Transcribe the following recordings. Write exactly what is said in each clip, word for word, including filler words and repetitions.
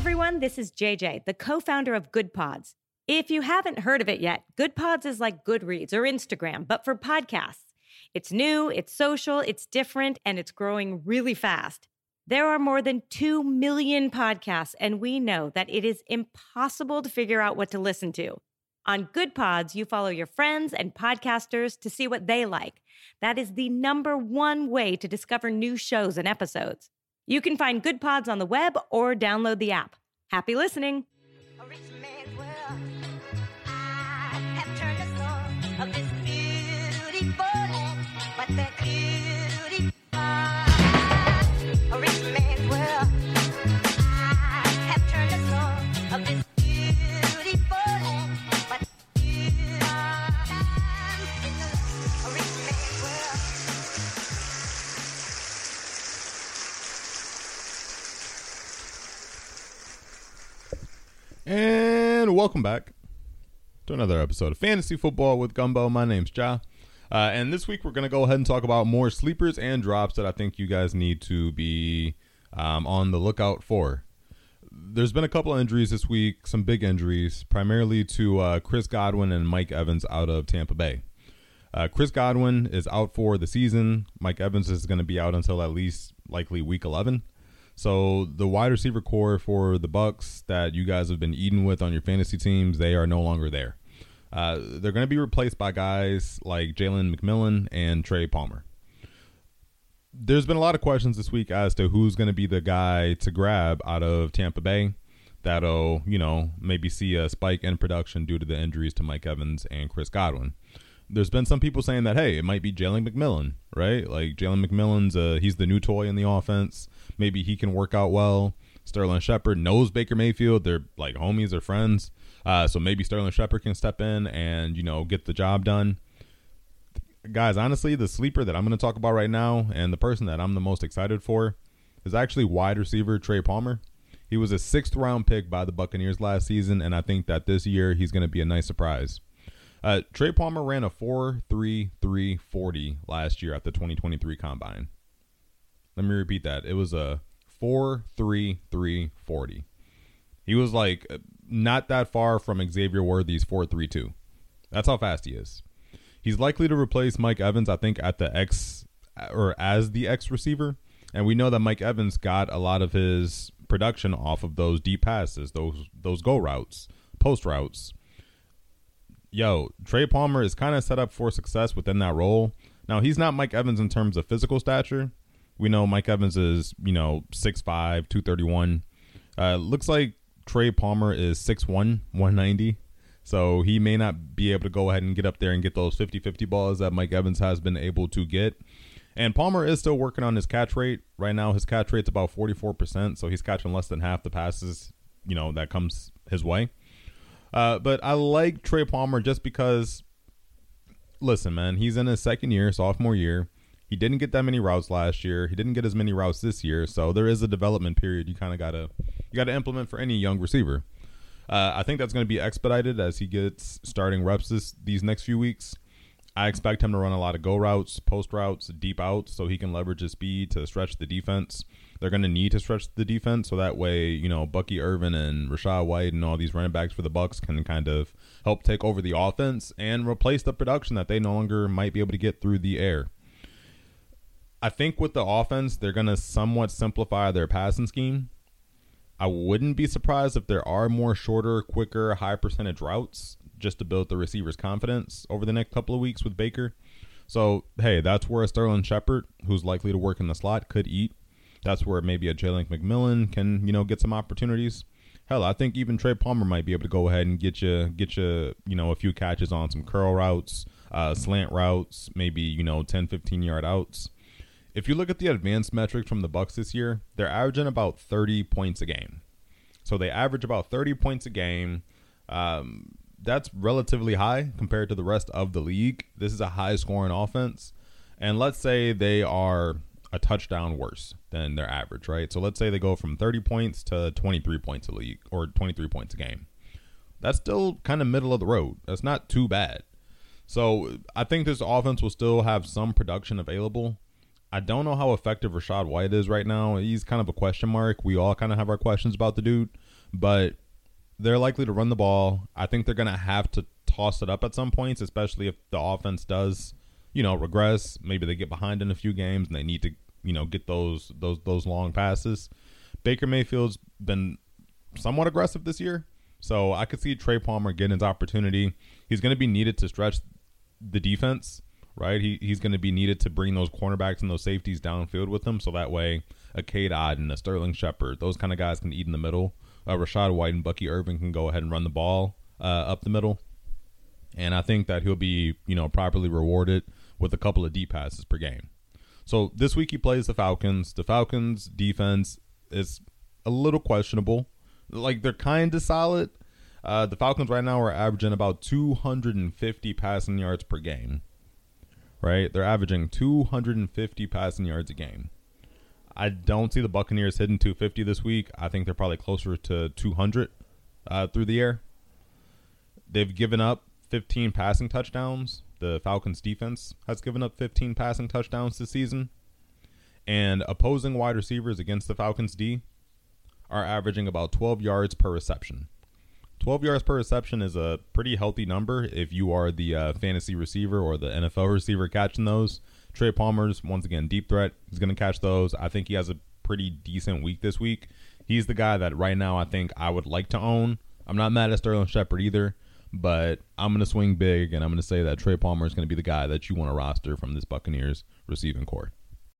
everyone, this is J J, the co-founder of Good Pods. If you haven't heard of it yet, Good Pods is like Goodreads or Instagram, but for podcasts. It's new, it's social, it's different, and it's growing really fast. There are more than two million podcasts, and we know that it is impossible to figure out what to listen to. On Good Pods, you follow your friends and podcasters to see what they like. That is the number one way to discover new shows and episodes. You can find Good Pods on the web or download the app. Happy listening. A rich man's world. I have turned the soul of this beautiful land, but the beauty a rich man's world. I have turned the soul of this beautiful land, but you a rich man's world. And welcome back to another episode of Fantasy Football with Gumbo. My name's Ja. Uh, and this week we're going to go ahead and talk about more sleepers and drops that I think you guys need to be um, on the lookout for. There's been a couple of injuries this week, some big injuries, primarily to uh, Chris Godwin and Mike Evans out of Tampa Bay. Uh, Chris Godwin is out for the season. Mike Evans is going to be out until at least likely week eleven. So the wide receiver core for the Bucs that you guys have been eating with on your fantasy teams, they are no longer there. Uh, they're going to be replaced by guys like Jalen McMillan and Trey Palmer. There's been a lot of questions this week as to who's going to be the guy to grab out of Tampa Bay that'll, you know, maybe see a spike in production due to the injuries to Mike Evans and Chris Godwin. There's been some people saying that, hey, it might be Jalen McMillan, right? Like Jalen McMillan's, uh, he's the new toy in the offense. Maybe he can work out well. Sterling Shepard knows Baker Mayfield. They're like homies, they're friends. Uh, so maybe Sterling Shepard can step in and, you know, get the job done. Guys, honestly, the sleeper that I'm going to talk about right now and the person that I'm the most excited for is actually wide receiver Trey Palmer. He was a sixth round pick by the Buccaneers last season, and I think that this year he's going to be a nice surprise. Uh, Trey Palmer ran a four three three forty last year at the twenty twenty-three Combine. Let me repeat that. It was a four three three forty. He was like not that far from Xavier Worthy's four three two. That's how fast he is. He's likely to replace Mike Evans, I think, at the X or as the X receiver. And we know that Mike Evans got a lot of his production off of those deep passes, those those go routes, post routes. Yo, Trey Palmer is kind of set up for success within that role. Now, he's not Mike Evans in terms of physical stature. We know Mike Evans is, you know, six five, two thirty-one. Uh, looks like Trey Palmer is six one, one ninety. So he may not be able to go ahead and get up there and get those fifty-fifty balls that Mike Evans has been able to get. And Palmer is still working on his catch rate. Right now, his catch rate's about forty-four percent. So he's catching less than half the passes, you know, that comes his way. Uh, but I like Trey Palmer just because, listen, man, he's in his second year, sophomore year. He didn't get that many routes last year. He didn't get as many routes this year. So there is a development period you kind of got to you got to implement for any young receiver. Uh, I think that's going to be expedited as he gets starting reps this, these next few weeks. I expect him to run a lot of go routes, post routes, deep outs, so he can leverage his speed to stretch the defense. They're going to need to stretch the defense, so that way, you know, Bucky Irvin and Rachaad White and all these running backs for the Bucs can kind of help take over the offense and replace the production that they no longer might be able to get through the air. I think with the offense, they're going to somewhat simplify their passing scheme. I wouldn't be surprised if there are more shorter, quicker, high percentage routes just to build the receiver's confidence over the next couple of weeks with Baker. So, hey, that's where a Sterling Shepard, who's likely to work in the slot, could eat. That's where maybe a Jalen McMillan can, you know, get some opportunities. Hell, I think even Trey Palmer might be able to go ahead and get you, get you, you know, a few catches on some curl routes, uh, slant routes, maybe, you know, ten, fifteen-yard outs. If you look at the advanced metrics from the Bucs this year, they're averaging about thirty points a game. So they average about thirty points a game. Um, that's relatively high compared to the rest of the league. This is a high-scoring offense. And let's say they are a touchdown worse than their average, right? So let's say they go from thirty points to twenty-three points a league or twenty-three points a game. That's still kind of middle of the road. That's not too bad. So I think this offense will still have some production available. I don't know how effective Rachaad White is right now. He's kind of a question mark. We all kind of have our questions about the dude. but they're likely to run the ball. I think they're going to have to toss it up at some points, especially if the offense does, you know, regress. Maybe they get behind in a few games and they need to, you know, get those those those long passes. Baker Mayfield's been somewhat aggressive this year, so I could see Trey Palmer getting his opportunity. He's going to be needed to stretch the defense, right? He he's going to be needed to bring those cornerbacks and those safeties downfield with him, so that way a Cade Otton, a Sterling Shepard, those kind of guys can eat in the middle. Uh, Rashad White and Bucky Irving can go ahead and run the ball uh, up the middle, and I think that he'll be, you know, properly rewarded with a couple of deep passes per game. So this week he plays the Falcons. The Falcons defense is a little questionable. Like, they're kind of solid. Uh, the Falcons right now are averaging about two hundred fifty passing yards per game. Right? They're averaging two hundred fifty passing yards a game. I don't see the Buccaneers hitting two fifty this week. I think they're probably closer to two hundred uh, through the air. They've given up fifteen passing touchdowns. The Falcons defense has given up fifteen passing touchdowns this season. And opposing wide receivers against the Falcons D are averaging about twelve yards per reception. twelve yards per reception is a pretty healthy number if you are the uh, fantasy receiver or the N F L receiver catching those. Trey Palmer's, once again, deep threat. He's going to catch those. I think he has a pretty decent week this week. He's the guy that right now I think I would like to own. I'm not mad at Sterling Shepard either, but I'm going to swing big, and I'm going to say that Trey Palmer is going to be the guy that you want to roster from this Buccaneers receiving core.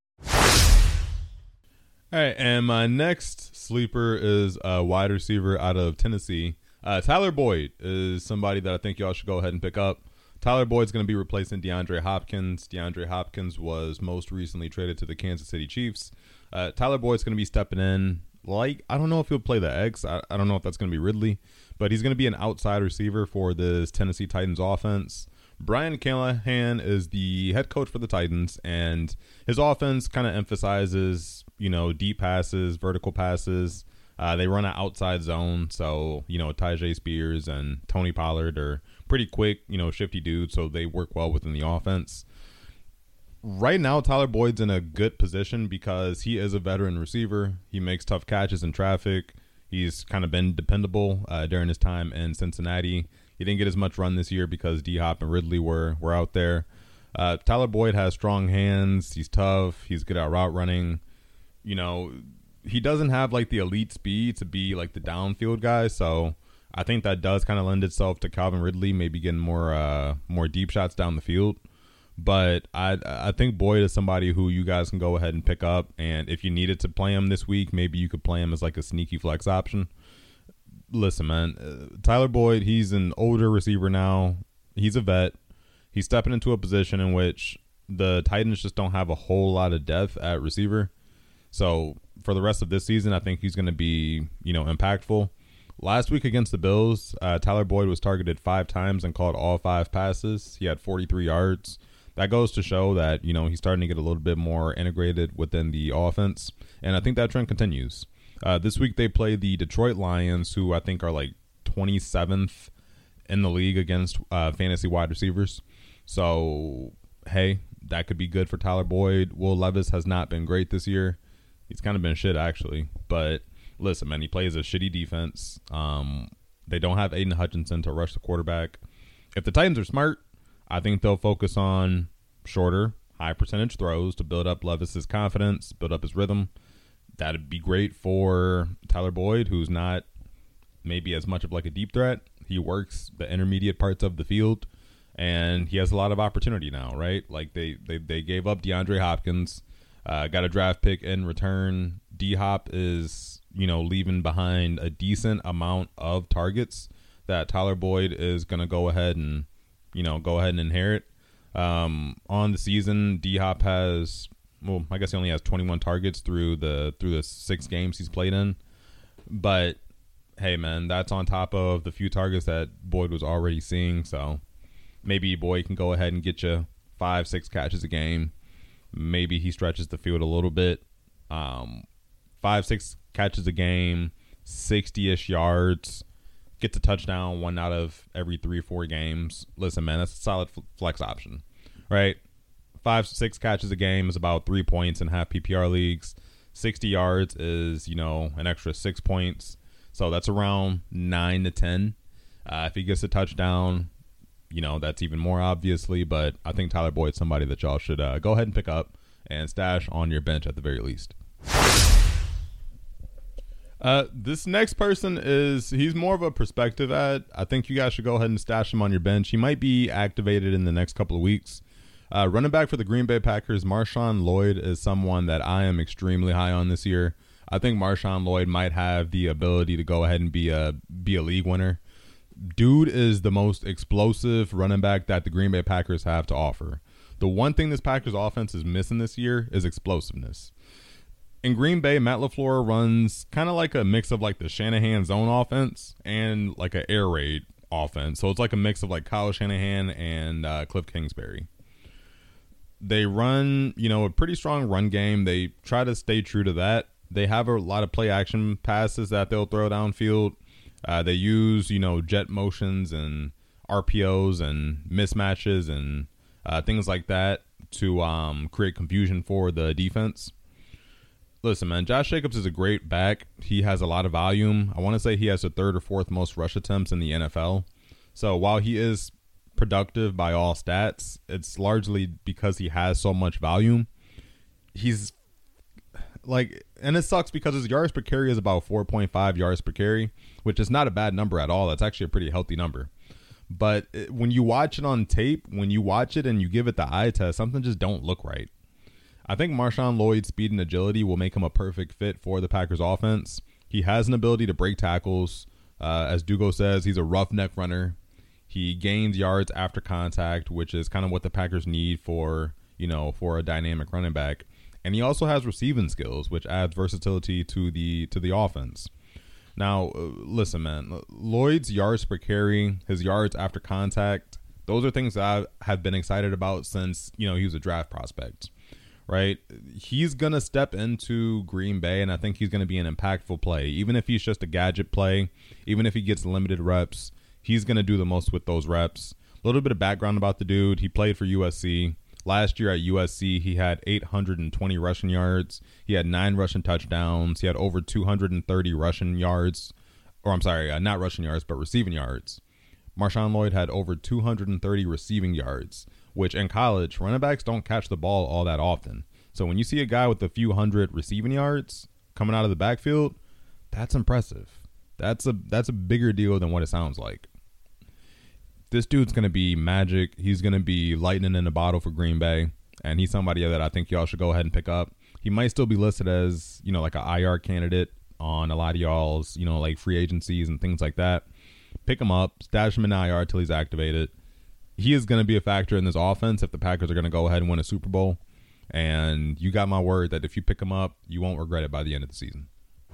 All right, and my next sleeper is a wide receiver out of Tennessee. Uh, Tyler Boyd is somebody that I think y'all should go ahead and pick up. Tyler Boyd's going to be replacing DeAndre Hopkins. DeAndre Hopkins was most recently traded to the Kansas City Chiefs. Uh, Tyler Boyd's going to be stepping in. Like, I don't know if he'll play the X. I, I don't know if that's going to be Ridley, but he's going to be an outside receiver for this Tennessee Titans offense. Brian Callahan is the head coach for the Titans, and his offense kind of emphasizes, you know, deep passes, vertical passes. Uh, they run an outside zone, so, you know, Tyjae Spears and Tony Pollard are pretty quick, you know, shifty dudes, so they work well within the offense. Right now, Tyler Boyd's in a good position because he is a veteran receiver. He makes tough catches in traffic. He's kind of been dependable uh, during his time in Cincinnati. He didn't get as much run this year because D-Hop and Ridley were were out there. Uh, Tyler Boyd has strong hands. He's tough. He's good at route running. You know, he doesn't have like the elite speed to be like the downfield guy. So I think that does kind of lend itself to Calvin Ridley maybe getting more uh, more deep shots down the field. But I I think Boyd is somebody who you guys can go ahead and pick up. And if you needed to play him this week, maybe you could play him as like a sneaky flex option. Listen, man, uh, Tyler Boyd, he's an older receiver now. He's a vet. He's stepping into a position in which the Titans just don't have a whole lot of depth at receiver. So for the rest of this season, I think he's going to be, you know, impactful. Last week against the Bills, uh, Tyler Boyd was targeted five times and caught all five passes. He had forty-three yards. That goes to show that, you know, he's starting to get a little bit more integrated within the offense. And I think that trend continues. Uh, this week they play the Detroit Lions, who I think are like twenty-seventh in the league against uh, fantasy wide receivers. So, hey, that could be good for Tyler Boyd. Will Levis has not been great this year. He's kind of been shit, actually. But listen, man, he plays a shitty defense. Um, they don't have Aiden Hutchinson to rush the quarterback. If the Titans are smart, I think they'll focus on shorter, high percentage throws to build up Levis's confidence, build up his rhythm. That'd be great for Tyler Boyd, who's not maybe as much of like a deep threat. He works the intermediate parts of the field, and he has a lot of opportunity now, right? Like they they, they gave up DeAndre Hopkins, uh, got a draft pick in return. D-Hop is, you know, leaving behind a decent amount of targets that Tyler Boyd is going to go ahead and, you know, go ahead and inherit. Um, on the season, D-Hop has... Well, I guess he only has twenty-one targets through the through the six games he's played in. But, hey, man, that's on top of the few targets that Boyd was already seeing. So maybe Boyd can go ahead and get you five, six catches a game. Maybe he stretches the field a little bit. Um, five, six catches a game, sixty-ish yards, gets a touchdown one out of every three, four games. Listen, man, that's a solid flex option, right? Five, six catches a game is about three points in half P P R leagues. sixty yards is, you know, an extra six points. So that's around nine to ten. Uh, if he gets a touchdown, you know, that's even more obviously. But I think Tyler Boyd's somebody that y'all should uh, go ahead and pick up and stash on your bench at the very least. Uh, this next person is, he's more of a perspective ad. I think you guys should go ahead and stash him on your bench. He might be activated in the next couple of weeks. Uh, running back for the Green Bay Packers, Marshawn Lloyd is someone that I am extremely high on this year. I think Marshawn Lloyd might have the ability to go ahead and be a be a league winner. Dude is the most explosive running back that the Green Bay Packers have to offer. The one thing this Packers offense is missing this year is explosiveness. In Green Bay, Matt LaFleur runs kind of like a mix of like the Shanahan zone offense and like an air raid offense. So it's like a mix of like Kyle Shanahan and uh, Cliff Kingsbury. They run, you know, a pretty strong run game. They try to stay true to that. They have a lot of play action passes that they'll throw downfield. Uh, they use, you know, jet motions and R P Os and mismatches and uh, things like that to um, create confusion for the defense. Listen, man, Josh Jacobs is a great back. He has a lot of volume. I want to say he has the third or fourth most rush attempts in the N F L. So while he is productive by all stats, it's largely because he has so much volume. He's like, and it sucks because his yards per carry is about four point five yards per carry, which is not a bad number at all. That's actually a pretty healthy number. But it, when you watch it on tape, when you watch it and you give it the eye test, something just don't look right. I think Marshawn Lloyd's speed and agility will make him a perfect fit for the Packers offense. He has an ability to break tackles. Uh, as Dugo says, he's a roughneck runner. He gains yards after contact, which is kind of what the Packers need for, you know, for a dynamic running back. And he also has receiving skills, which adds versatility to the to the offense. Now, uh, listen, man, Lloyd's yards per carry, his yards after contact, those are things that I have been excited about since, you know, he was a draft prospect. Right, he's gonna step into Green Bay, and I think he's gonna be an impactful play. Even if he's just a gadget play, even if he gets limited reps, he's gonna do the most with those reps. A little bit of background about the dude: he played for U S C last year. At U S C, he had eight hundred twenty rushing yards. He had nine rushing touchdowns. He had over two hundred thirty rushing yards, or I'm sorry, uh, not rushing yards, but receiving yards. Marshawn Lloyd had over two hundred thirty receiving yards, which in college, running backs don't catch the ball all that often. So when you see a guy with a few hundred receiving yards coming out of the backfield, that's impressive. That's a that's a bigger deal than what it sounds like. This dude's going to be magic. He's going to be lightning in a bottle for Green Bay, and he's somebody that I think y'all should go ahead and pick up. He might still be listed as, you know, like an I R candidate on a lot of y'all's, you know, like free agencies and things like that. Pick him up, stash him in I R till he's activated. He is going to be a factor in this offense if the Packers are going to go ahead and win a Super Bowl. And you got my word that if you pick him up, you won't regret it by the end of the season.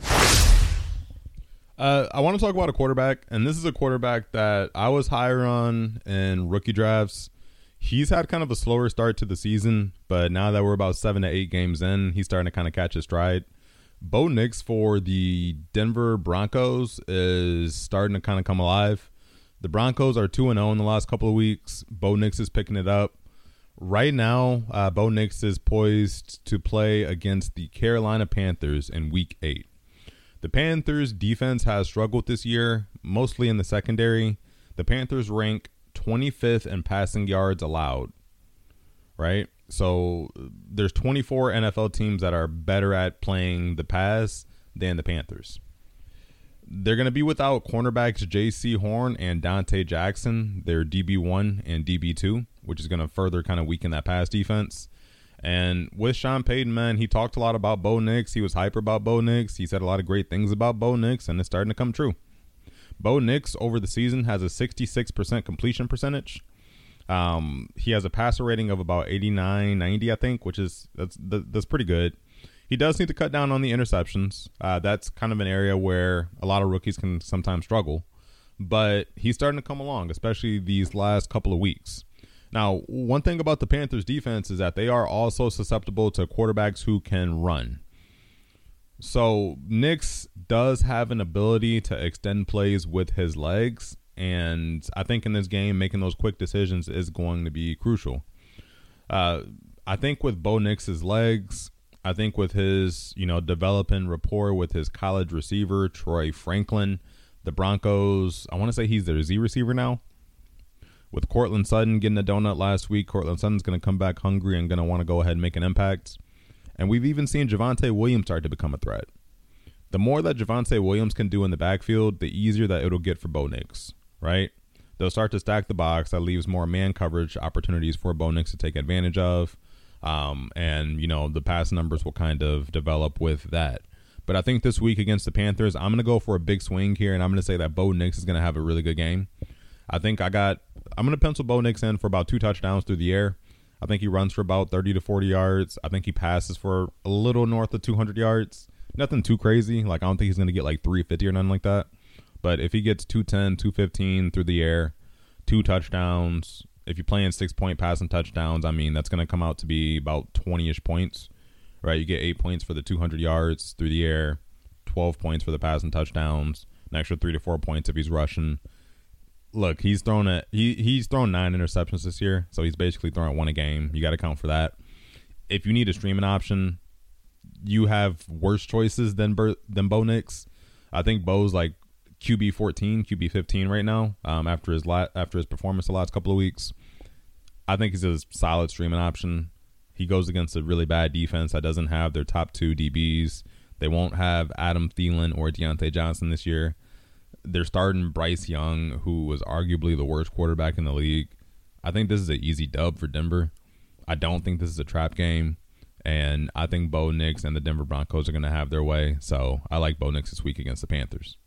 Uh, I want to talk about a quarterback, and this is a quarterback that I was higher on in rookie drafts. He's had kind of a slower start to the season, but now that we're about seven to eight games in, he's starting to kind of catch his stride. Bo Nix for the Denver Broncos is starting to kind of come alive. The Broncos are two and oh in the last couple of weeks. Bo Nix is picking it up. Right now, uh, Bo Nix is poised to play against the Carolina Panthers in week eight. The Panthers' defense has struggled this year, mostly in the secondary. The Panthers rank twenty-fifth in passing yards allowed, right? So there's twenty-four N F L teams that are better at playing the pass than the Panthers. They're going to be without cornerbacks J C Horn and Dante Jackson. They're D B one and D B two, which is going to further kind of weaken that pass defense. And with Sean Payton, man, he talked a lot about Bo Nix. He was hyper about Bo Nix. He said a lot of great things about Bo Nix, and it's starting to come true. Bo Nix over the season has a sixty-six percent completion percentage. Um, he has a passer rating of about eighty-nine, ninety, I think, which is that's that's pretty good. He does need to cut down on the interceptions. Uh, that's kind of an area where a lot of rookies can sometimes struggle. But he's starting to come along, especially these last couple of weeks. Now, one thing about the Panthers defense is that they are also susceptible to quarterbacks who can run. So Nix does have an ability to extend plays with his legs. And I think in this game, making those quick decisions is going to be crucial. Uh, I think with Bo Nix's legs, I think with his, you know, developing rapport with his college receiver, Troy Franklin, the Broncos, I want to say he's their Z receiver now. With Cortland Sutton getting a donut last week, Cortland Sutton's going to come back hungry and going to want to go ahead and make an impact. And we've even seen Javonte Williams start to become a threat. The more that Javonte Williams can do in the backfield, the easier that it'll get for Bo Nix, right? They'll start to stack the box. That leaves more man coverage opportunities for Bo Nix to take advantage of. Um, and, you know, the pass numbers will kind of develop with that. But I think this week against the Panthers, I'm going to go for a big swing here, and I'm going to say that Bo Nix is going to have a really good game. I think I got – I'm going to pencil Bo Nix in for about two touchdowns through the air. I think he runs for about thirty to forty yards. I think he passes for a little north of two hundred yards. Nothing too crazy. Like, I don't think he's going to get like three fifty or nothing like that. But if he gets two ten, two fifteen through the air, two touchdowns, if you're playing six-point passing touchdowns, I mean, that's going to come out to be about twenty-ish points, right? You get eight points for the two hundred yards through the air, twelve points for the passing touchdowns, an extra three to four points if he's rushing. Look, he's thrown a, he he's thrown nine interceptions this year, so he's basically throwing one a game. You got to count for that. If you need a streaming option, you have worse choices than Ber, than Bo Nix. I think Bo's like Q B fourteen, Q B fifteen right now. Um, after his la- after his performance the last couple of weeks, I think he's a solid streaming option. He goes against a really bad defense that doesn't have their top two D Bs. They won't have Adam Thielen or Deontay Johnson this year. They're starting Bryce Young, who was arguably the worst quarterback in the league. I think this is an easy dub for Denver. I don't think this is a trap game. And I think Bo Nix and the Denver Broncos are going to have their way. So I like Bo Nix this week against the Panthers.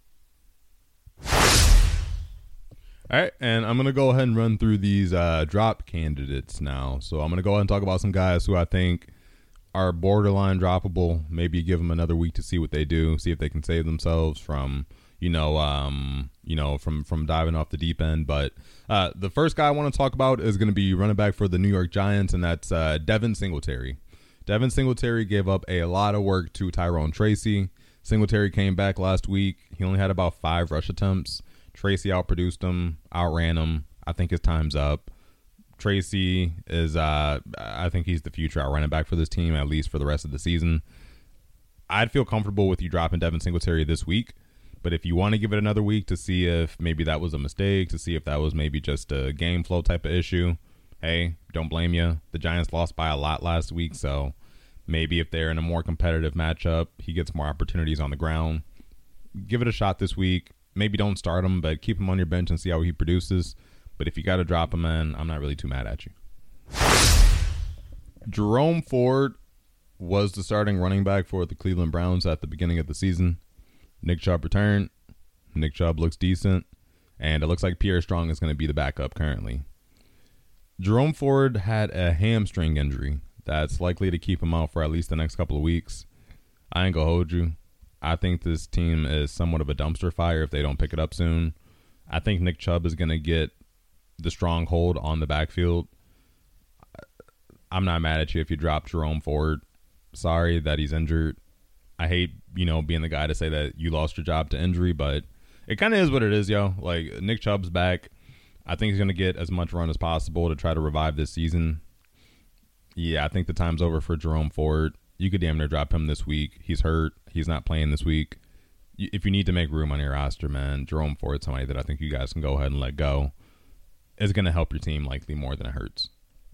All right, and I'm going to go ahead and run through these uh, drop candidates now. So I'm going to go ahead and talk about some guys who I think are borderline droppable. Maybe give them another week to see what they do, see if they can save themselves from – you know, um, you know, from, from diving off the deep end. But uh, the first guy I want to talk about is going to be running back for the New York Giants, and that's uh, Devin Singletary. Devin Singletary gave up a lot of work to Tyrone Tracy. Singletary came back last week. He only had about five rush attempts. Tracy outproduced him, outran him. I think his time's up. Tracy is, uh, I think he's the future out running back for this team, at least for the rest of the season. I'd feel comfortable with you dropping Devin Singletary this week. But if you want to give it another week to see if maybe that was a mistake, to see if that was maybe just a game flow type of issue, hey, don't blame you. The Giants lost by a lot last week, so maybe if they're in a more competitive matchup, he gets more opportunities on the ground. Give it a shot this week. Maybe don't start him, but keep him on your bench and see how he produces. But if you got to drop him, man, I'm not really too mad at you. Jerome Ford was the starting running back for the Cleveland Browns at the beginning of the season. Nick Chubb returned. Nick Chubb looks decent. And it looks like Pierre Strong is going to be the backup currently. Jerome Ford had a hamstring injury that's likely to keep him out for at least the next couple of weeks. I ain't going to hold you. I think this team is somewhat of a dumpster fire if they don't pick it up soon. I think Nick Chubb is going to get the strong hold on the backfield. I'm not mad at you if you drop Jerome Ford. Sorry that he's injured. I hate, you know, being the guy to say that you lost your job to injury, but it kind of is what it is, yo. Like, Nick Chubb's back. I think he's going to get as much run as possible to try to revive this season. Yeah, I think the time's over for Jerome Ford. You could damn near drop him this week. He's hurt. He's not playing this week. If you need to make room on your roster, man, Jerome Ford's somebody that I think you guys can go ahead and let go. It's going to help your team likely more than it hurts.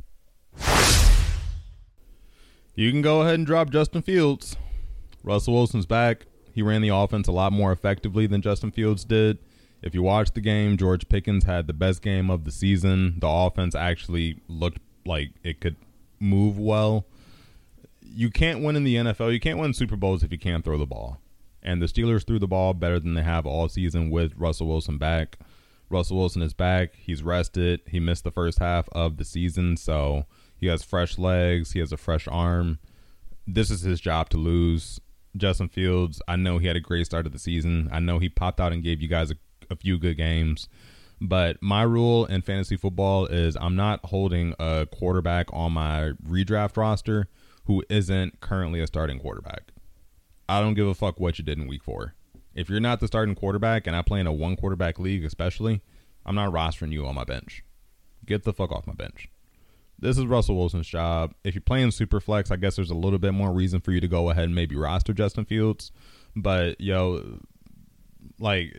You can go ahead and drop Justin Fields. Russell Wilson's back. He ran the offense a lot more effectively than Justin Fields did. If you watched the game, George Pickens had the best game of the season. The offense actually looked like it could move well. You can't win in the N F L. You can't win Super Bowls if you can't throw the ball. And the Steelers threw the ball better than they have all season with Russell Wilson back. Russell Wilson is back. He's rested. He missed the first half of the season, so he has fresh legs. He has a fresh arm. This is his job to lose. Justin Fields, I know he had a great start of the season. I know he popped out and gave you guys a, a few good games. But my rule in fantasy football is I'm not holding a quarterback on my redraft roster who isn't currently a starting quarterback. I don't give a fuck what you did in week four. If you're not the starting quarterback, and I play in a one quarterback league especially, I'm not rostering you on my bench. Get the fuck off my bench. This is Russell Wilson's job. If you're playing Superflex, I guess there's a little bit more reason for you to go ahead and maybe roster Justin Fields. But, yo, like,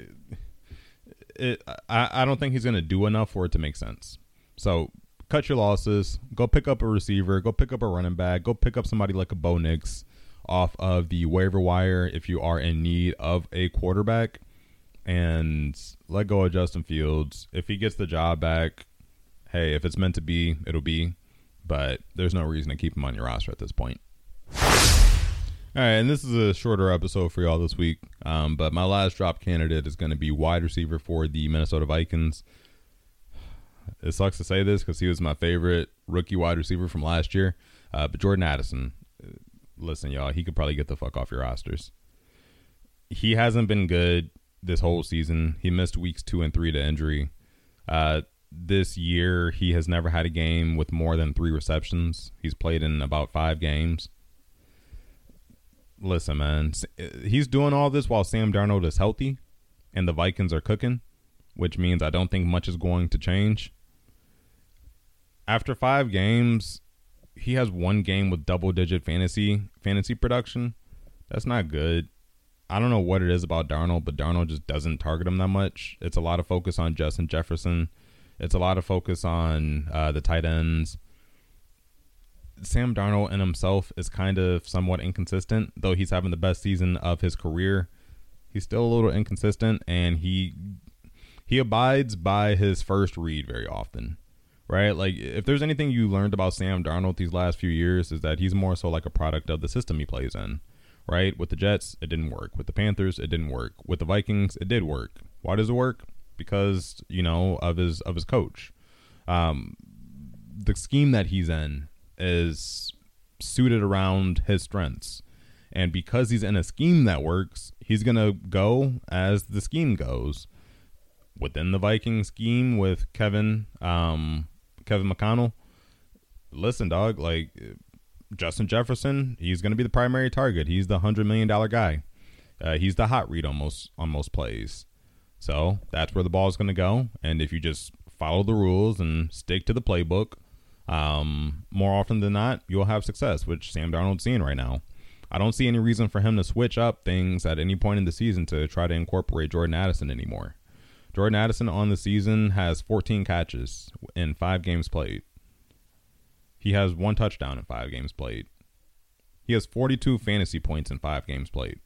it, I, I don't think he's going to do enough for it to make sense. So cut your losses. Go pick up a receiver. Go pick up a running back. Go pick up somebody like a Bo Nix off of the waiver wire if you are in need of a quarterback. And let go of Justin Fields. If he gets the job back, hey, if it's meant to be, it'll be. But there's no reason to keep him on your roster at this point. All right, and this is a shorter episode for y'all this week. Um, but my last drop candidate is going to be wide receiver for the Minnesota Vikings. It sucks to say this because he was my favorite rookie wide receiver from last year. Uh, but Jordan Addison, listen, y'all, he could probably get the fuck off your rosters. He hasn't been good this whole season. He missed weeks two and three to injury. Uh, this year, he has never had a game with more than three receptions. He's played in about five games. Listen, man, he's doing all this while Sam Darnold is healthy and the Vikings are cooking, which means I don't think much is going to change. After five games, he has one game with double-digit fantasy fantasy production. That's not good. I don't know what it is about Darnold, but Darnold just doesn't target him that much. It's a lot of focus on Justin Jefferson. It's a lot of focus on uh, the tight ends. Sam Darnold in himself is kind of somewhat inconsistent, though he's having the best season of his career. He's still a little inconsistent, and he he abides by his first read very often, right? Like, if there's anything you learned about Sam Darnold these last few years is that he's more so like a product of the system he plays in, right? With the Jets, it didn't work. With the Panthers, it didn't work. With the Vikings, it did work. Why does it work? Because, you know, of his of his coach. Um, the scheme that he's in is suited around his strengths. And because he's in a scheme that works, he's going to go as the scheme goes. Within the Viking scheme with Kevin, um, Kevin McConnell, listen, dog, like Justin Jefferson, he's going to be the primary target. He's the one hundred million dollars guy. Uh, he's the hot read on most, on most plays. So that's where the ball is going to go. And if you just follow the rules and stick to the playbook, Um, more often than not, you'll have success, which Sam Darnold's seeing right now. I don't see any reason for him to switch up things at any point in the season to try to incorporate Jordan Addison anymore. Jordan Addison on the season has fourteen catches in five games played. He has one touchdown in five games played. He has forty-two fantasy points in five games played.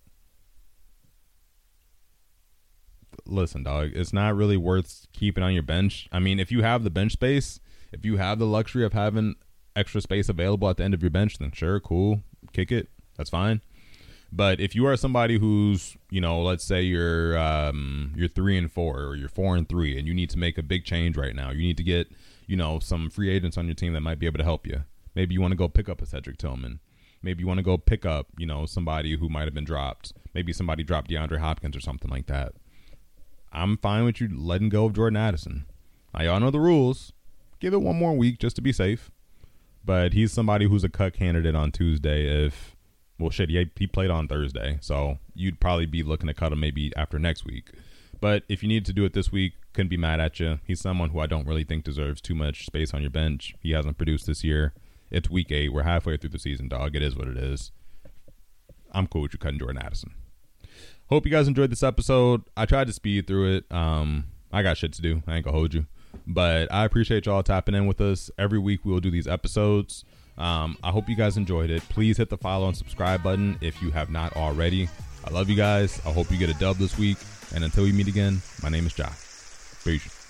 Listen, dog, it's not really worth keeping on your bench. I mean, if you have the bench space, if you have the luxury of having extra space available at the end of your bench, then sure, cool, kick it. That's fine. But if you are somebody who's, you know, let's say you're um, you're three and four or you're four and three, and you need to make a big change right now. You need to get, you know, some free agents on your team that might be able to help you. Maybe you want to go pick up a Cedric Tillman. Maybe you want to go pick up, you know, somebody who might have been dropped. Maybe somebody dropped DeAndre Hopkins or something like that. I'm fine with you letting go of Jordan Addison. Now, y'all know the rules. Give it one more week just to be safe. But he's somebody who's a cut candidate on Tuesday if, well, shit, he, he played on Thursday. So you'd probably be looking to cut him maybe after next week. But if you need to do it this week, couldn't be mad at you. He's someone who I don't really think deserves too much space on your bench. He hasn't produced this year. It's week eight. We're halfway through the season, dog. It is what it is. I'm cool with you cutting Jordan Addison. Hope you guys enjoyed this episode. I tried to speed through it. Um, I got shit to do. I ain't gonna hold you. But I appreciate y'all tapping in with us. Every week we will do these episodes. Um, I hope you guys enjoyed it. Please hit the follow and subscribe button if you have not already. I love you guys. I hope you get a dub this week. And until we meet again, my name is Ja. Peace.